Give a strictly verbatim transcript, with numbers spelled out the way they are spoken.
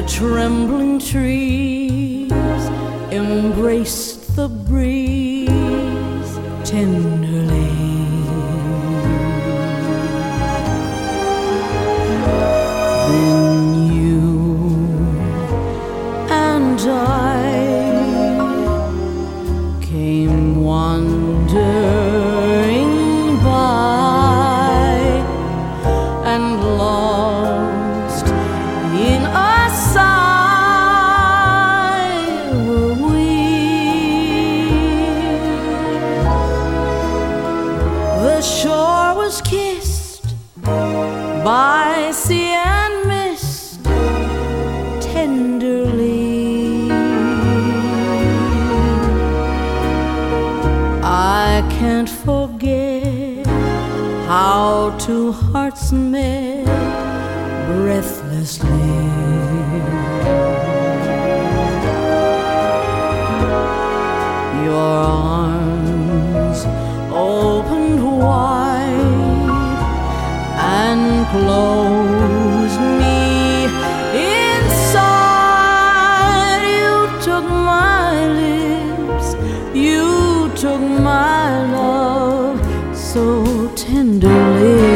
trembling trees embraced the breeze tenderly. Then you and I came wandering by, and lost in a sigh were we. The shore was kissed by sea and mist tenderly. I can't forget how two hearts met breathlessly. Your arms opened wide and closed me inside. You took my lips, you took my love so tenderly.